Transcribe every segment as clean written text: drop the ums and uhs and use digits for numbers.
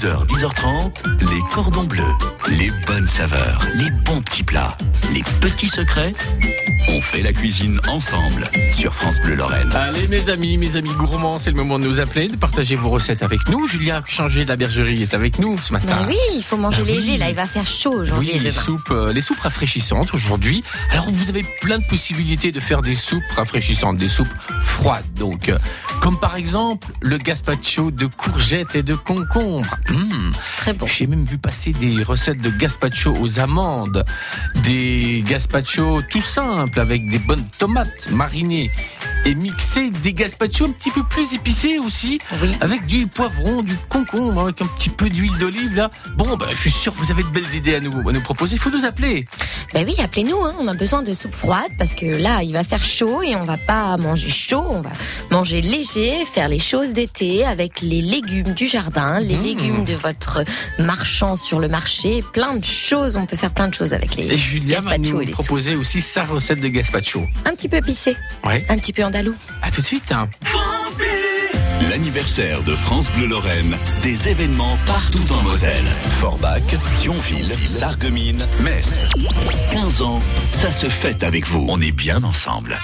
10h, 10h30, les cordons bleus. Les bonnes saveurs, les bons petits plats, les petits secrets. On fait la cuisine ensemble sur France Bleu Lorraine. Allez mes amis gourmands, c'est le moment de nous appeler, de partager vos recettes avec nous. Julia Changer de la Bergerie est avec nous ce matin. Ben oui, il faut manger léger, là il va faire chaud aujourd'hui. Oui, les soupes rafraîchissantes aujourd'hui. Alors vous avez plein de possibilités de faire des soupes rafraîchissantes, des soupes froides donc. Comme par exemple le gazpacho de courgettes et de concombres. Très bon. J'ai même vu passer des recettes de gazpacho aux amandes, des gazpacho tout simples avec des bonnes tomates marinées et mixer des gazpacho un petit peu plus épicés aussi, oui, avec du poivron, du concombre, avec un petit peu d'huile d'olive là. Bon, je suis sûr que vous avez de belles idées à nous proposer. Il faut nous appeler. Ben oui, appelez-nous, on a besoin de soupe froide parce que là, il va faire chaud et on va pas manger chaud, on va manger léger, faire les choses d'été avec les légumes du jardin, les légumes de votre marchand sur le marché, plein de choses, on peut faire plein de choses avec les gazpacho. Et Julia va nous proposer aussi sa recette de gazpacho. Un petit peu épicé, ouais, un petit peu andalou. À tout de suite. L'anniversaire de France Bleu Lorraine, des événements partout en Moselle. Forbach, Thionville, Sarreguemines, Metz. 15 ans, ça se fête avec vous. On est bien ensemble.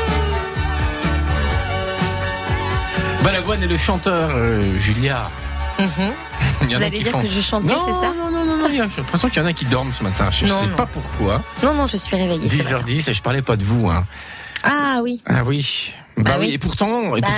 Balavoine et le chanteur Julia. Vous allez dire que je chantais, c'est ça? Non, j'ai l'impression qu'il y en a qui dorment ce matin. Je ne sais pas pourquoi. Non, je suis réveillée. 10h10 et je parlais pas de vous. Hein. Ah oui. Ah oui. Oui, et pourtant, il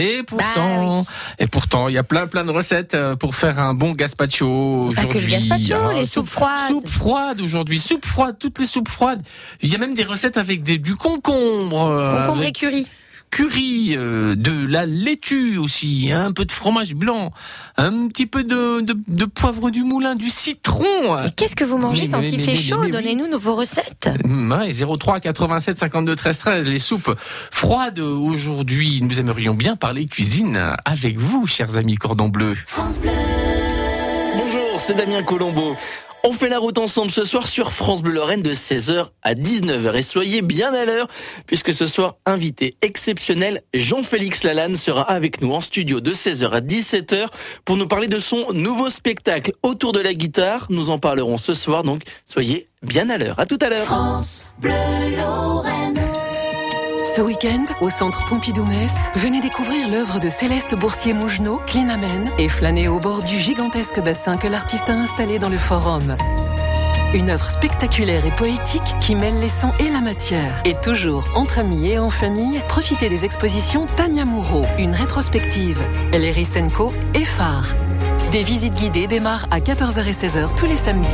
y a plein de recettes pour faire un bon gazpacho aujourd'hui. Pas que le gazpacho, les soupes froides. Soupe froide aujourd'hui, soupe froide, toutes les soupes froides. Il y a même des recettes avec du concombre. Concombre et curry, de la laitue aussi, un peu de fromage blanc, un petit peu de poivre du moulin, du citron. Et qu'est-ce que vous mangez quand il fait chaud? Donnez-nous vos recettes. 03 87 52 13 13, les soupes froides aujourd'hui. Nous aimerions bien parler cuisine avec vous, chers amis Cordon Bleu. France Bleu. Bonjour, c'est Damien Colombo. On fait la route ensemble ce soir sur France Bleu Lorraine de 16h à 19h. Et soyez bien à l'heure, puisque ce soir, invité exceptionnel, Jean-Félix Lalanne sera avec nous en studio de 16h à 17h pour nous parler de son nouveau spectacle autour de la guitare. Nous en parlerons ce soir, donc soyez bien à l'heure. À tout à l'heure. France Bleu Lorraine. Ce week-end, au Centre Pompidou-Metz, venez découvrir l'œuvre de Céleste Boursier-Mougenot, Clean Amen, et flâner au bord du gigantesque bassin que l'artiste a installé dans le Forum. Une œuvre spectaculaire et poétique qui mêle les sons et la matière. Et toujours entre amis et en famille, profitez des expositions Tania Moreau, une rétrospective, Ellery Senko et Phare. Des visites guidées démarrent à 14h et 16h tous les samedis.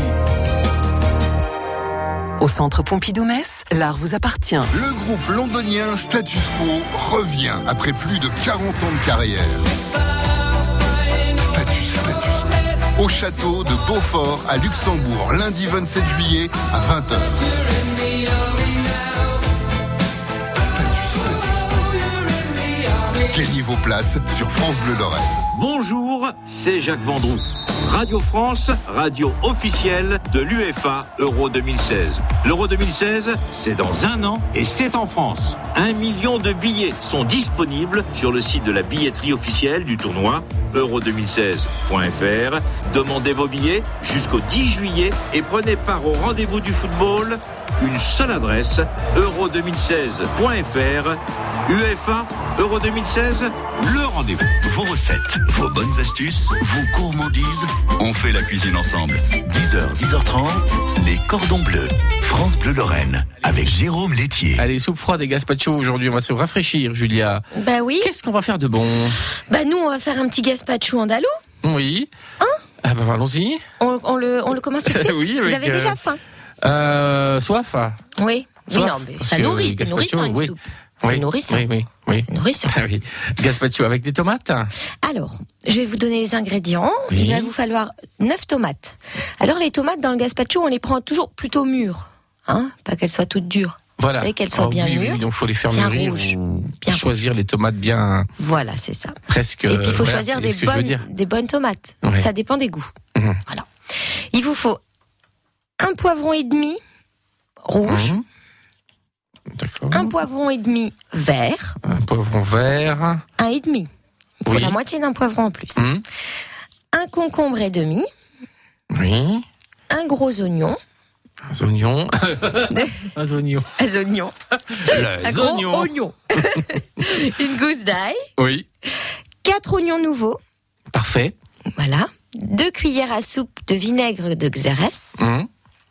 Au Centre Pompidou-Metz, l'art vous appartient. Le groupe londonien Status Quo revient après plus de 40 ans de carrière. Status Quo. Au château de Beaufort à Luxembourg, lundi 27 juillet à 20h. Status Quo. Gagnez vos places sur France Bleu Lorraine. Bonjour, c'est Jacques Vendroux. Radio France, radio officielle de l'UEFA Euro 2016. L'Euro 2016, c'est dans un an et c'est en France. 1 million de billets sont disponibles sur le site de la billetterie officielle du tournoi euro2016.fr. Demandez vos billets jusqu'au 10 juillet et prenez part au rendez-vous du football. Une seule adresse, euro2016.fr. UEFA Euro 2016, le rendez-vous. Vos recettes, vos bonnes astuces, vos gourmandises, on fait la cuisine ensemble. 10h, 10h30, les Cordons Bleus. France Bleu Lorraine, avec Jérôme Laitier. Allez, soupe froide et gazpacho aujourd'hui, on va se rafraîchir, Julia. Bah oui. Qu'est-ce qu'on va faire de bon? Bah nous, on va faire un petit gazpacho andalou. Oui. Ah bah allons-y. On le commence tout de suite. Oui, vous avez déjà faim? Soif. Oui. Soif, non, mais ça nourrit, c'est nourrissant une soupe. C'est nourrissant. Oui. Nourrissant. Ah oui. Gazpacho avec des tomates. Alors, je vais vous donner les ingrédients. Oui. Il va vous falloir 9 tomates. Alors, les tomates dans le gazpacho, on les prend toujours plutôt mûres. Pas qu'elles soient toutes dures. Voilà. Vous savez qu'elles soient bien mûres. Oui, donc il faut les faire bien mûrir rouges, ou bien choisir les tomates bien. Voilà, c'est ça. Presque. Et puis, il faut choisir des bonnes tomates. Ouais. Ça dépend des goûts. Mmh. Voilà. Il vous faut un poivron et demi rouge. Mmh. D'accord. Un poivron et demi vert. Un poivron vert. Un et demi. Il faut Oui. la moitié d'un poivron en plus. Mmh. Un concombre et demi. Oui. Un gros oignon. Un oignon. Un oignon. Un oignon. Un Un gros oignon. Une gousse d'ail. Oui. 4 oignons nouveaux. Parfait. Voilà. 2 cuillères à soupe de vinaigre de Xérès. Mmh.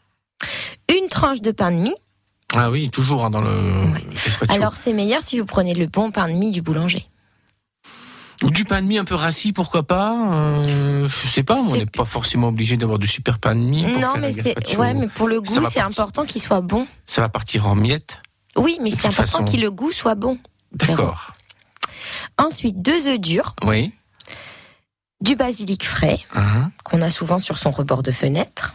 Une tranche de pain de mie. Ah oui, toujours dans le gazpacho. Alors c'est meilleur si vous prenez le bon pain de mie du boulanger. Ou du pain de mie un peu rassis, pourquoi pas. Je sais pas, on n'est pas forcément obligé d'avoir du super pain de mie pour Non, faire mais un gazpacho. mais pour le goût, c'est important qu'il soit bon. Ça va partir en miettes. Oui, mais De c'est toute important façon. que le goût soit bon. D'accord. Ensuite, 2 œufs durs, Oui. du basilic frais, qu'on a souvent sur son rebord de fenêtre,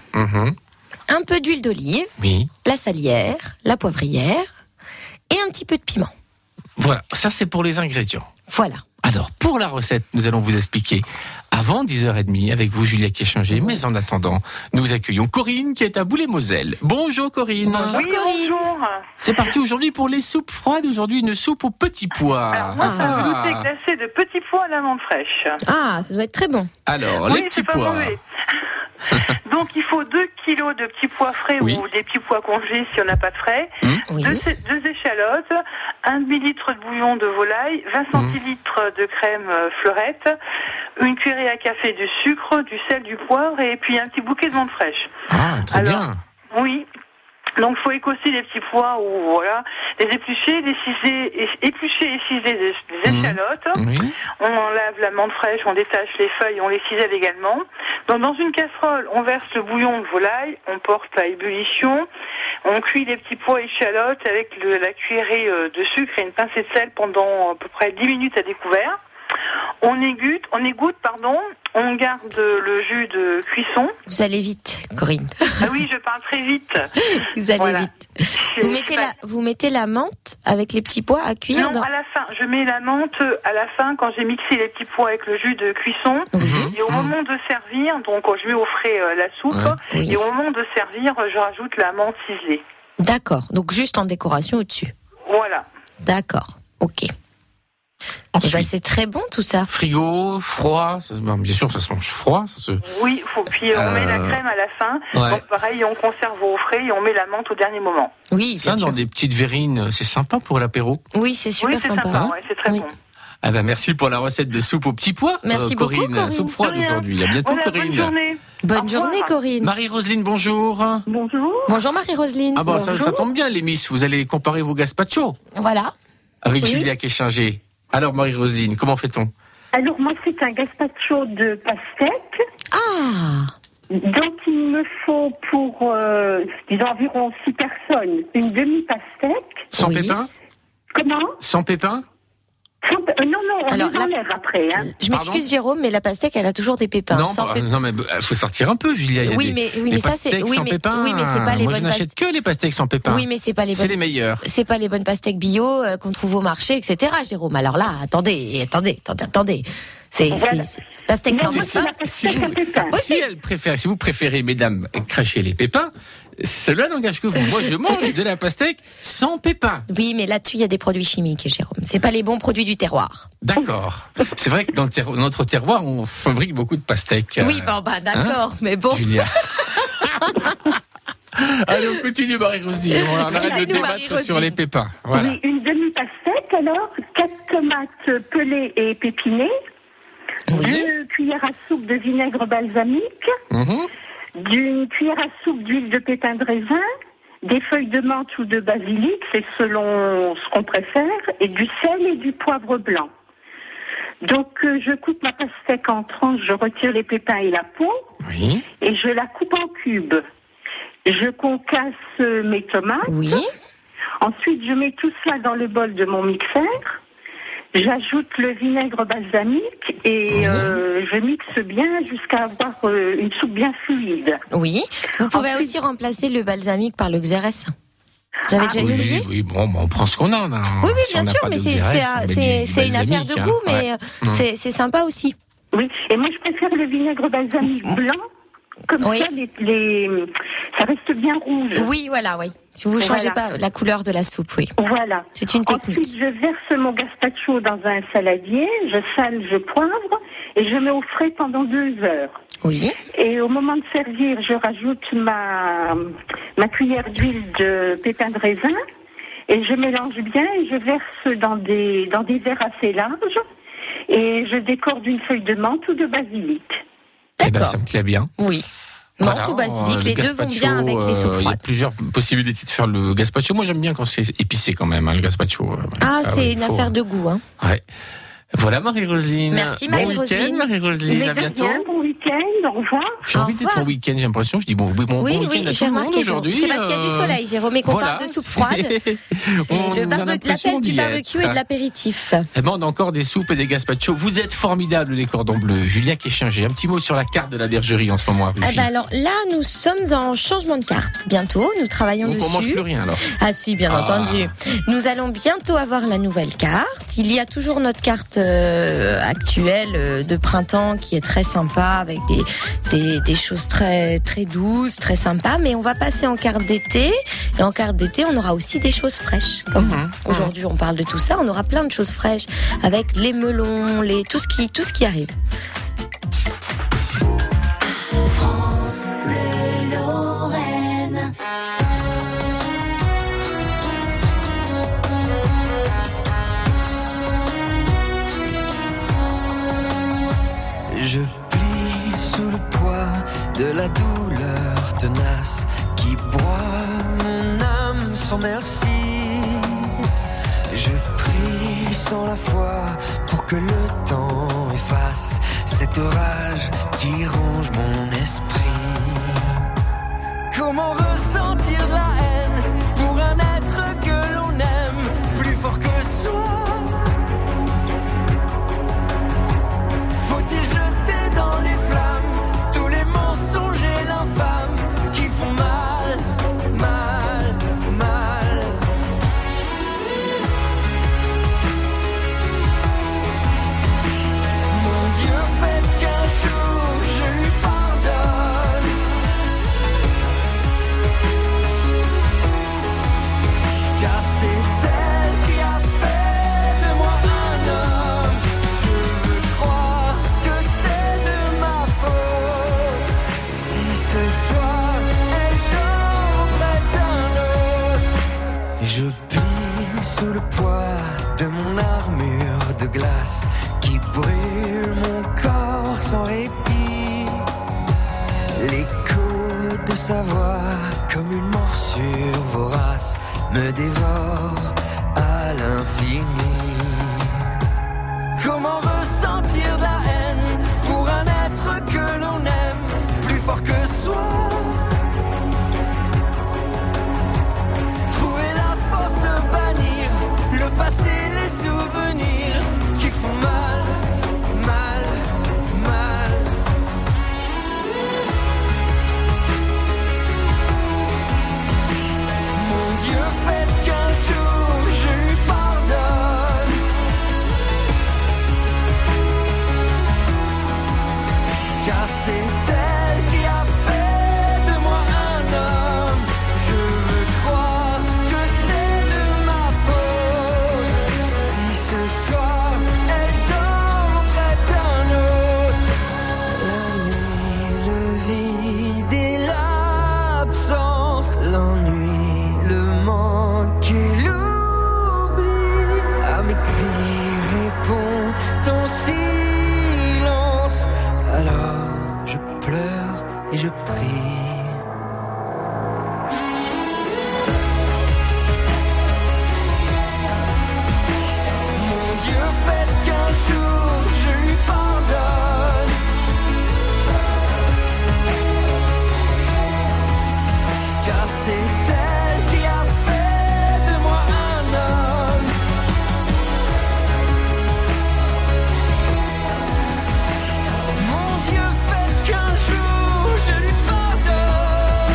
un peu d'huile d'olive, Oui. la salière, la poivrière et un petit peu de piment. Voilà, ça c'est pour les ingrédients. Voilà. Alors, pour la recette, nous allons vous expliquer avant 10h30 avec vous, Julia qui est changée. Mais en attendant, nous accueillons Corinne qui est à Boulay-Moselle. Bonjour Corinne. Bonjour Corinne. Bonjour. C'est parti aujourd'hui pour les soupes froides. Aujourd'hui, une soupe aux petits pois. Alors moi, c'est un goûter glacé de petits pois à l'amande fraîche. Ah, ça doit être très bon. Alors, Oui, les petits c'est pas pois. mauvais. Donc il faut 2 kilos de petits pois frais Oui. ou des petits pois congelés si on n'a pas de frais, Oui. 2 échalotes, 1 demi-litre de bouillon de volaille, 20 centilitres de crème fleurette, une cuillerée à café de sucre, du sel, du poivre et puis un petit bouquet de menthe fraîche. Ah, très bien. Oui. Donc, faut écosser les petits pois ou voilà, les éplucher, éplucher et ciseler des échalotes. Oui. On enlève la menthe fraîche, on détache les feuilles, on les cisèle également. Donc, dans une casserole, on verse le bouillon de volaille, on porte à ébullition, on cuit les petits pois et échalotes avec la cuillerée de sucre et une pincée de sel pendant à peu près 10 minutes à découvert. On égoutte, on garde le jus de cuisson. Vous allez vite, Corinne. Ah oui, je parle très vite. Vous allez Voilà. vite. Vous mettez la menthe avec les petits pois à cuire Non, à la fin. Je mets la menthe à la fin quand j'ai mixé les petits pois avec le jus de cuisson. Et au moment de servir, donc je mets au frais la soupe. Oui. Et au moment de servir, je rajoute la menthe ciselée. D'accord. Donc juste en décoration au-dessus. Voilà. D'accord. Ok. Ensuite, C'est très bon tout ça. frigo, froid, bien sûr, ça se mange froid. Oui, puis on met la crème à la fin. Ouais. Donc pareil, on conserve au frais et on met la menthe au dernier moment. Oui, Ça, bien dans sûr. des petites verrines, c'est sympa pour l'apéro. Oui, c'est super Oui, c'est sympa, hein. ouais, c'est très Oui. bon. Ah ben, merci pour la recette de soupe aux petits pois. Merci beaucoup, Corinne. Soupe froide De rien. aujourd'hui. À bientôt, Voilà, Corinne. bonne journée. Bonne Au journée, revoir. Corinne. Marie-Roselyne, bonjour. Bonjour. Bonjour Marie-Roselyne. Ah bah ça tombe bien, les miss. Vous allez comparer vos gazpacho Voilà. avec Julia qui est changée. Alors, Marie-Roselyne, comment fait-on? Alors moi c'est un gazpacho de pastèque. Ah, Donc il me faut pour disons environ 6 personnes une demi-pastèque. Sans Oui. pépins? Comment Sans pépins? Non, on Alors, les enlève après. Hein. je m'excuse Jérôme, mais la pastèque, elle a toujours des pépins. Non, Sans pépins. non, mais faut sortir un peu, Julia. Il y a Oui, des mais ça, pastèques c'est- oui, sans mais- pépins. oui, mais c'est pas les Moi, je bonnes n'achète que les pastèques sans pépins. Oui, mais c'est pas les C'est bonnes. les meilleurs. C'est pas les bonnes pastèques bio qu'on trouve au marché, etc. Jérôme. Alors là, attendez. C'est pastèque sans Non, moi, c'est pépins. la pastèque à pépins. Si vous préférez, mesdames, cracher les pépins, cela n'engage que vous. Moi, je mange de la pastèque sans pépins. Oui, mais là-dessus, il y a des produits chimiques, Jérôme. C'est pas les bons produits du terroir. D'accord. C'est vrai que dans notre terroir, on fabrique beaucoup de pastèques. Oui, d'accord, mais bon. Julia. Allez, on continue, Marie-Roselyne. On arrête de Excusez-nous, débattre Marie-Roselyne. sur les pépins. Voilà. Oui, une demi-pastèque alors, 4 tomates pelées et pépinées, 2 cuillères à soupe de vinaigre balsamique, Mhm. d'une cuillère à soupe d'huile de pépins de raisin, des feuilles de menthe ou de basilic, c'est selon ce qu'on préfère, et du sel et du poivre blanc. Donc je coupe ma pastèque en tranches, je retire les pépins et la peau, Oui. et je la coupe en cubes. Je concasse mes tomates. Oui. Ensuite, je mets tout cela dans le bol de mon mixeur. J'ajoute le vinaigre balsamique et je mixe bien jusqu'à avoir une soupe bien fluide. Oui. Vous pouvez Ensuite- aussi remplacer le balsamique par le xérès. Vous avez déjà essayé? Oui, bon, on prend ce qu'on a. Oui, bien sûr, mais c'est une affaire de goût, mais c'est sympa aussi. Oui, et moi je préfère le vinaigre balsamique blanc. Comme Oui. ça, ça reste bien rouge. Oui, voilà, oui. Si vous changez pas la couleur de la soupe, oui. Voilà. C'est une technique. Ensuite, je verse mon gazpacho dans un saladier, je sale, je poivre et je mets au frais pendant 2 heures. Oui. Et au moment de servir, je rajoute ma cuillère d'huile de pépins de raisin et je mélange bien et je verse dans des verres assez larges et je décore d'une feuille de menthe ou de basilic. Eh ben, D'accord. ça me plaît bien. Oui. Menthe ou basilic, les deux vont bien avec les soupes Il y a froides. plusieurs possibilités de faire le gazpacho. Moi, j'aime bien quand c'est épicé quand même, le gazpacho. Ah, c'est ouais, une affaire de goût, hein. Ouais. Voilà, Marie-Roselyne. Merci, Bon Marie-Roselyne. week-end, Marie-Roselyne. Mais À de bientôt. rien, bon week-end, au revoir. J'ai envie Au d'être en revoir. week-end, j'ai l'impression. Je dis bon week-end Oui, à oui, tout j'ai le monde remarqué aujourd'hui. C'est parce qu'il y a du soleil, Jérôme, et qu'on voilà, parle de soupe froide. c'est- C'est On a l'impression l'appel du d'y barbecue être. et de l'apéritif. Eh ben, on a encore des soupes et des gazpachos. Vous êtes formidables, les cordons bleus. Julia qui est changée. Un petit mot sur la carte de la bergerie en ce moment. Ah bah alors là, nous sommes en changement de carte. Bientôt, nous travaillons Donc on mange dessus. plus rien alors. Ah si, bien Ah. entendu. Nous allons bientôt avoir la nouvelle carte. Il y a toujours notre carte actuelle de printemps qui est très sympa avec des choses très très douces, très sympas. Mais on va passer en carte d'été. Et en carte d'été, on aura aussi des choses fraîches. Comme aujourd'hui, on parle de tout ça. On aura plein de choses fraîches avec les melons, tout ce qui arrive. France Bleu Lorraine. Je plie sous le poids de la douleur tenace qui broie mon âme sans merci. Je prie sans la foi pour que le temps efface cette orage qui ronge mon esprit. Comment ressentir la haine pour un être que l'on aime plus fort que soi? Faut-il jeter dans les flammes tous les mensonges et l'infâme qui font mal, mal, mal? Mon Dieu, faites qu'un jour je lui pardonne. Car c'est elle qui a fait de moi un homme. Je veux croire que c'est de ma faute si ce soir elle dort près d'un autre. Et je plie sous le poids de mon armure de glace qui brûle mon corps sans répit. L'écho de sa voix comme une morsure vorace me dévore à l'infini. Comment ressentir de la haine pour un être que l'on aime plus fort que soi? Trouver la force de bannir le passé, les souvenirs qui font mal, mal, mal. Mon Dieu, faites qu'un jour je lui pardonne. Car c'est elle qui a fait de moi un homme. Je veux croire que c'est de ma faute si ce soir elle dort près d'un autre. La nuit, le vide et l'absence, l'ennui, le manque et l'oubli. À mes cris répond ton silence. Alors je pleure et je prie. Mon Dieu, faites qu'un jour je lui pardonne. Car c'est elle qui a fait de moi un homme. Mon Dieu, faites qu'un jour je lui pardonne.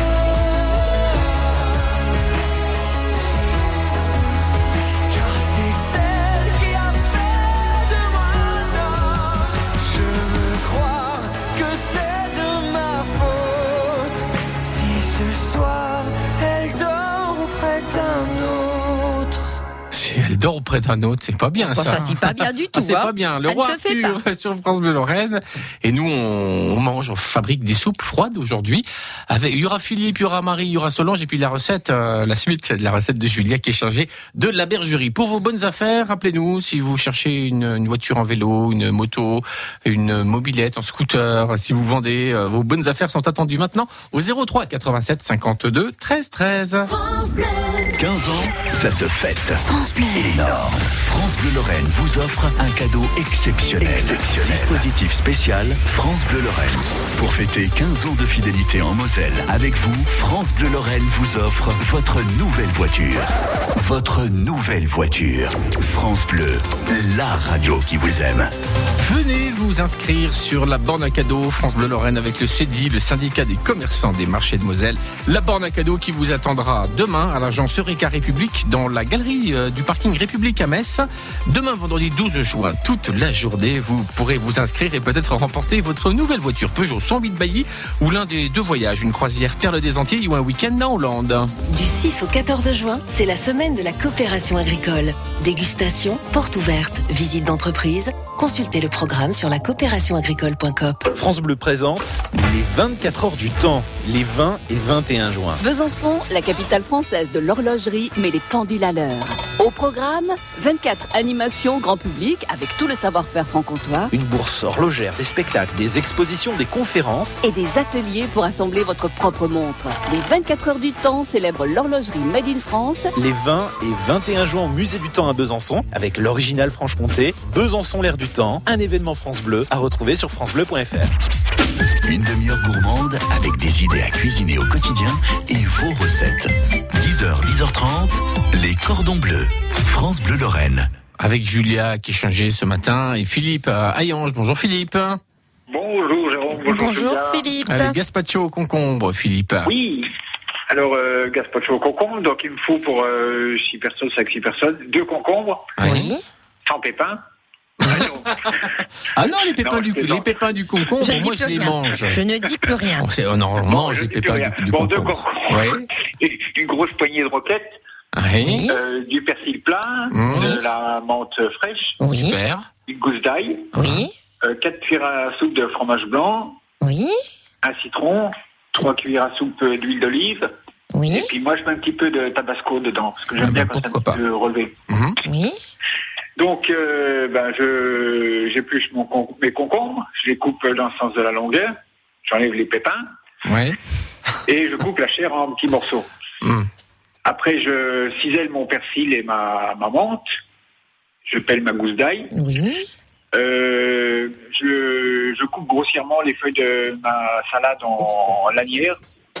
Car c'est elle qui a fait de moi un homme. Je veux croire que c'est de ma faute si ce soir elle dort auprès d'un autre. Si elle dort auprès d'un autre, c'est pas bien Bon, ça. ça, c'est pas bien du tout. C'est hein. pas bien. Le Ça ne roi se fait Arthur sur France Bleu Lorraine. Et nous, on mange, on fabrique des soupes froides aujourd'hui. Il y aura Philippe, il y aura Marie, il y aura Solange. Et puis la recette, la suite de la recette de Julia qui est chargée de la bergerie. Pour vos bonnes affaires, rappelez-nous, si vous cherchez une voiture en vélo, une moto, une mobilette, un scooter, si vous vendez, vos bonnes affaires sont attendues maintenant au 03 87 52 13 13. France Bleu. 15 ans, ça se fête. France Bleu. Énorme. France Bleu Lorraine vous offre un cadeau exceptionnel. Dispositif spécial France Bleu Lorraine. Pour fêter 15 ans de fidélité en Moselle, avec vous, France Bleu Lorraine vous offre votre nouvelle voiture. Votre nouvelle voiture. France Bleu, la radio qui vous aime. Venez vous inscrire sur la borne à cadeaux France Bleu Lorraine avec le CEDI, le syndicat des commerçants des marchés de Moselle. La borne à cadeaux qui vous attendra demain à l'agence Eureka République dans la galerie du parking République à Metz. Demain, vendredi 12 juin, toute la journée, vous pourrez vous inscrire et peut-être remporter votre nouvelle voiture Peugeot 108 Bailly ou l'un des deux voyages, une croisière Perle des Antilles ou un week-end en Hollande. Du 6 au 14 juin, c'est la semaine de la coopération agricole. Dégustation, porte ouverte, visite d'entreprise. Consultez le programme sur lacoopérationagricole.coop. France Bleu présente les 24 heures du temps, les 20 et 21 juin. Besançon, la capitale française de l'horlogerie, met les pendules à l'heure. Au programme, 24 animations grand public avec tout le savoir-faire franc-comtois. Une bourse horlogère, des spectacles, des expositions, des conférences. Et des ateliers pour assembler votre propre montre. Les 24 heures du temps célèbrent l'horlogerie Made in France. Les 20 et 21 juin au Musée du Temps à Besançon, avec l'original Franche-Comté, Besançon l'air du temps, un événement France Bleu à retrouver sur francebleu.fr. Une demi-heure gourmande avec des idées à cuisiner au quotidien et vos recettes. 10h, 10h30, les cordons bleus. France Bleu Lorraine. Avec Julia qui changeait ce matin et Philippe à Hayange. Bonjour Philippe. Bonjour Jérôme. Bonjour Julia. Philippe. Allez, gazpacho au concombre, Philippe. Oui. Alors, gazpacho au concombre, donc il me faut pour 6 personnes, 5-6 personnes, 2 concombres. Oui. Sans pépins. Ah non, les pépins, Non, les pépins du concombre, Je ne dis moi plus je les rien. mange. Je ne dis plus rien. On mange les pépins du Bon, 2 concombre. concombres. Ouais. Et une grosse poignée de roquettes. Oui. Du persil plein, Oui. de la menthe fraîche, Oui. Super. une gousse d'ail, Oui. 4 cuillères à soupe de fromage blanc, Oui. un citron, 3 cuillères à soupe d'huile d'olive. Oui. Et puis moi je mets un petit peu de tabasco dedans, parce que j'aime bien quand c'est un petit peu relevé. Oui. Donc j'épluche mes concombres, je les coupe dans le sens de la longueur, j'enlève les pépins, Ouais. et je coupe la chair en petits morceaux. Après, je cisèle mon persil et ma menthe. Je pèle ma gousse d'ail. Oui. Je coupe grossièrement les feuilles de ma salade en lanières.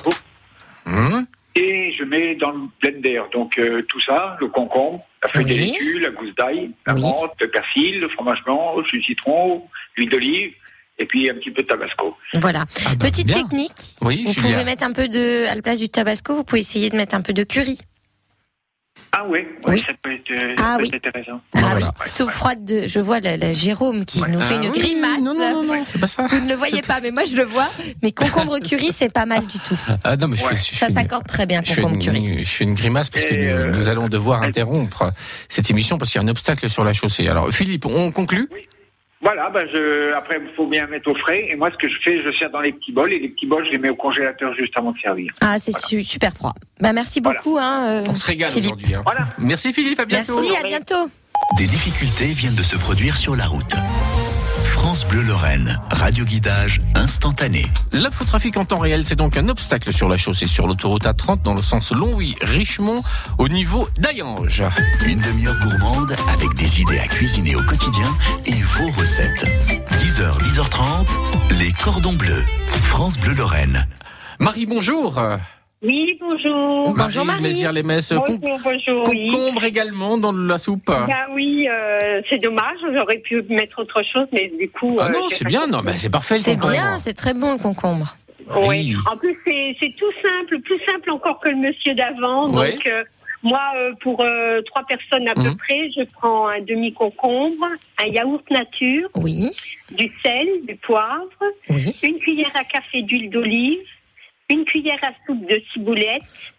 Et je mets dans le blender. Donc, tout ça, le concombre, la feuille de laitue, la gousse d'ail, la menthe, le persil, le fromage blanc, le citron, l'huile d'olive. Et puis un petit peu de tabasco. Voilà. Petite bien. technique. Oui, Vous Julia. pouvez mettre un peu à la place du tabasco, vous pouvez essayer de mettre un peu de curry. Ah ouais, Oui. ça peut être, Ah oui. intéressant. Ah oui. Soupe froide de. Je vois la Jérôme qui nous fait une grimace. Non, c'est pas ça. Vous ne le voyez pas, mais moi je le vois. Mais concombre curry, c'est pas mal du tout. Ah non, mais Ça s'accorde très bien, concombre curry. je fais une grimace parce que nous allons devoir interrompre cette émission parce qu'il y a un obstacle sur la chaussée. Alors, Philippe, on conclut? Voilà, après, il faut bien mettre au frais. Et moi, ce que je fais, je sers dans les petits bols. Et les petits bols, je les mets au congélateur juste avant de servir. Ah, c'est super froid. Merci beaucoup. On se régale Philippe. aujourd'hui. Hein. Merci Philippe, à bientôt. Merci, à bientôt. Des difficultés viennent de se produire sur la route. France Bleu Lorraine, radioguidage instantané. L'infotrafic en temps réel, c'est donc un obstacle sur la chaussée sur l'autoroute A30 dans le sens Longwy-Richemont au niveau d'Hayange. Une demi-heure gourmande avec des idées à cuisiner au quotidien et vos recettes. 10h, 10h30, les cordons bleus. France Bleu Lorraine. Marie, bonjour. Oui, bonjour. Bonjour Marie. Mézières-les-Messes. Bonjour, oui. Concombre également dans la soupe. Ah oui, c'est dommage, j'aurais pu mettre autre chose, mais du coup... Ah non, c'est bien, non, mais c'est parfait le C'est concombre. bien, c'est très bon le concombre. Oui. En plus, c'est tout simple, plus simple encore que le monsieur d'avant. Ouais. Donc, moi, pour 3 personnes à peu près, je prends un demi-concombre, un yaourt nature, du sel, du poivre, une cuillère à café d'huile d'olive, une cuillère à soupe de ciboulette,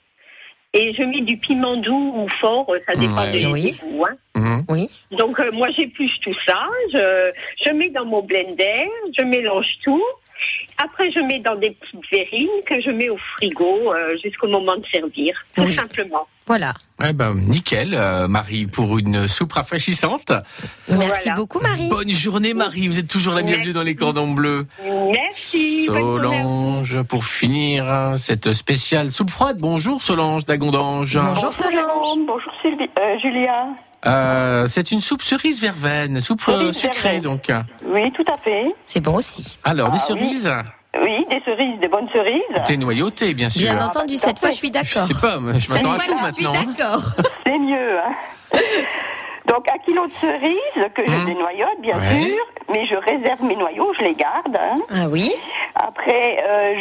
et je mets du piment doux ou fort, ça dépend des goûts. Hein. Oui. Donc, moi, j'épluche tout ça, je mets dans mon blender, je mélange tout. Après, je mets dans des petites verrines que je mets au frigo jusqu'au moment de servir, tout simplement. Voilà. Nickel, Marie, pour une soupe rafraîchissante. Merci beaucoup, Marie. Bonne journée, Marie. Vous êtes toujours la bienvenue dans les cordons bleus. Merci. Solange, pour finir cette spéciale soupe froide. Bonjour, Solange d'Agondange. Bonjour, Solange. Bonjour, Julia. C'est une soupe cerise verveine, soupe sucrée, donc. Oui, tout à fait. C'est bon aussi. Alors, des cerises. Oui, des cerises, des bonnes cerises. Dénoyautées, bien sûr. Bien entendu, cette fois, je suis d'accord. Je sais pas, je m'attends à tout maintenant. Je suis d'accord. C'est mieux, hein. Donc, 1 kilo de cerises que je dénoyote, bien sûr, mais je réserve mes noyaux, je les garde. Hein. Ah oui. Après,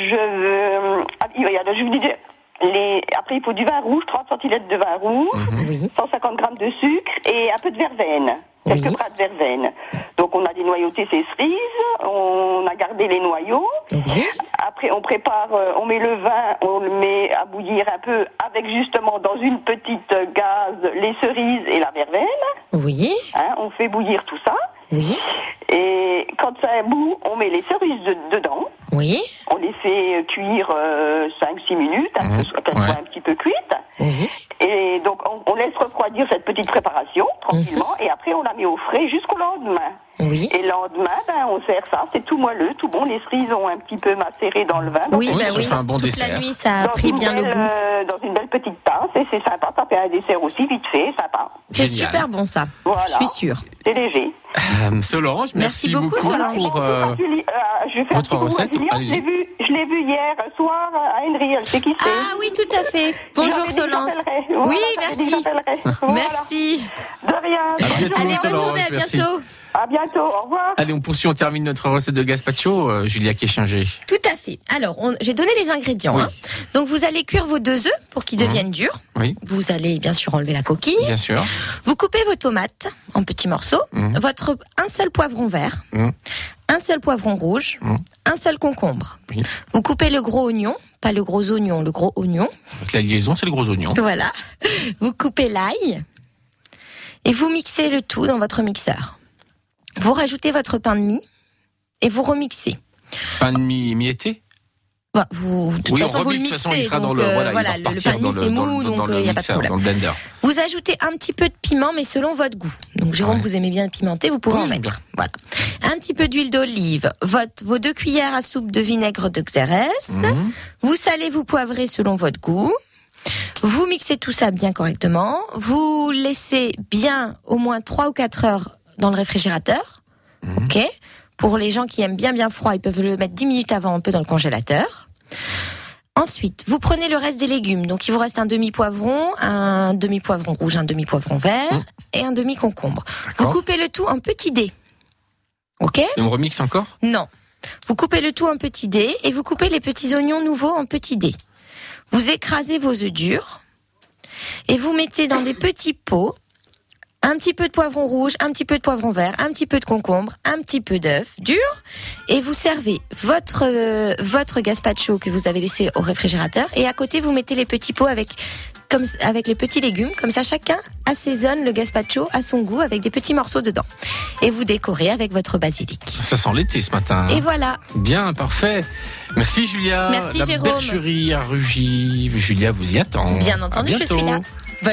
je vous disais, après, il faut du vin rouge, 30 centilitres de vin rouge, 150 grammes de sucre et un peu de verveine. Quelques bras de verveine. Donc, on a dénoyauté ces cerises, on a gardé les noyaux. Après, on prépare, on met le vin, on le met à bouillir un peu avec justement dans une petite gaz les cerises et la verveine. Oui. Hein, on fait bouillir tout ça. Oui. Et quand ça bout, on met les cerises dedans. Oui. On les fait cuire 5-6 minutes, qu'elles soient un petit peu cuites. Oui. Et donc, on laisse refroidir dire, cette petite préparation, tranquillement, et après, on la met au frais jusqu'au lendemain. Oui. Et le lendemain, on sert ça, c'est tout moelleux, tout bon. Les cerises ont un petit peu macéré dans le vin. Oui, ça fait un bon toute dessert. La nuit, ça a pris bien le goût. Dans une belle petite tasse, et c'est sympa. Ça fait un dessert aussi, vite fait, sympa. C'est super bon, ça. Voilà. Je suis sûre. C'est léger. Solange, merci beaucoup Solange. pour je vais faire votre recette. Julien, je l'ai vu hier soir à Henry, elle sait qui c'est. Ah oui, tout à fait. Bonjour Solange. Voilà, oui, merci. Voilà. Merci. De rien. Allez, bonne journée, à bientôt. À bientôt, au revoir. Allez, on poursuit, on termine notre recette de gazpacho, Julia Kéchinger. Tout à fait. Alors, j'ai donné les ingrédients. Oui. Donc, vous allez cuire vos 2 œufs pour qu'ils deviennent durs. Oui. Vous allez bien sûr enlever la coquille. Bien sûr. Vous coupez vos tomates en petits morceaux. Un seul poivron vert. Un seul poivron rouge. Un seul concombre. Oui. Vous coupez le gros oignon. Pas le gros oignon, le gros oignon. Donc, la liaison, c'est le gros oignon. Voilà. Vous coupez l'ail. Et vous mixez le tout dans votre mixeur. Vous rajoutez votre pain de mie et vous remixez. Pain de mie mietté? Bah, de toute façon, vous le mixez. De toute façon, il sera dans donc, le, le pain de mie, c'est mou, donc il n'y a pas de problème. Dans le blender. Vous ajoutez un petit peu de piment, mais selon votre goût. Donc, Jérôme, vous aimez bien pimenté, vous pouvez en mettre. Bien. Voilà. Un petit peu d'huile d'olive, vos 2 cuillères à soupe de vinaigre de Xérès. Vous salez, vous poivrez selon votre goût. Vous mixez tout ça bien correctement. Vous laissez bien au moins 3 ou 4 heures dans le réfrigérateur. Ok. Pour les gens qui aiment bien froid, ils peuvent le mettre 10 minutes avant un peu dans le congélateur. Ensuite, vous prenez le reste des légumes. Donc, il vous reste un demi-poivron, un demi-poivron rouge, un demi-poivron vert et un demi-concombre. Vous coupez le tout en petits dés. Ok? Et on remixe encore? Non. Vous coupez le tout en petits dés et vous coupez les petits oignons nouveaux en petits dés. Vous écrasez vos œufs durs et vous mettez dans des petits pots un petit peu de poivron rouge, un petit peu de poivron vert, un petit peu de concombre, un petit peu d'œuf dur, et vous servez votre gazpacho que vous avez laissé au réfrigérateur, et à côté vous mettez les petits pots avec les petits légumes, comme ça chacun assaisonne le gazpacho à son goût avec des petits morceaux dedans, et vous décorez avec votre basilic. Ça sent l'été ce matin. Et voilà. Bien, parfait. Merci Julia. Merci La Jérôme. bergerie à Rugy. Julia vous y attend. Bien entendu, je suis là.